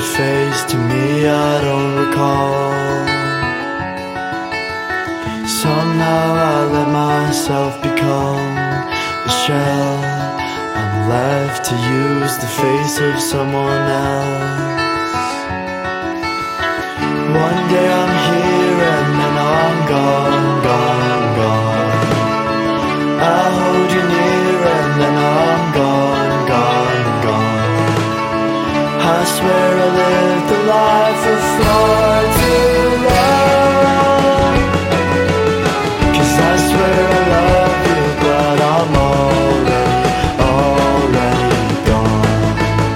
face to me I don't recall. Somehow I let myself become the shell. I'm left to use the face of someone else. One day I'm here and then I'm gone, gone, gone. I hold you near and then I'm gone, gone, gone. I swear I lived the life for far too long. 'Cause I swear I love you, but I'm already gone.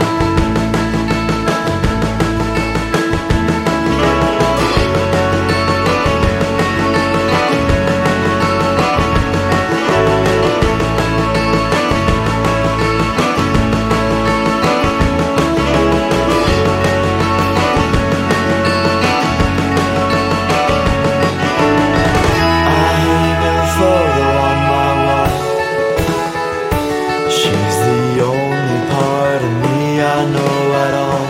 She's the only part of me I know at all.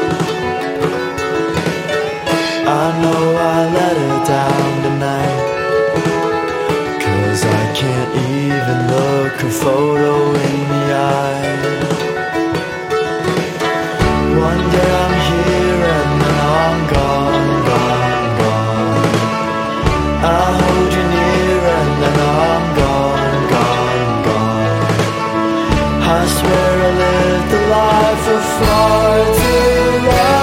I know I let her down tonight, 'cause I can't even look her photo in the eye. One day I'm here and then I'm gone, gone, gone. I hold you near and then I'm gone, gone, gone. I swear I lived the life for far too long.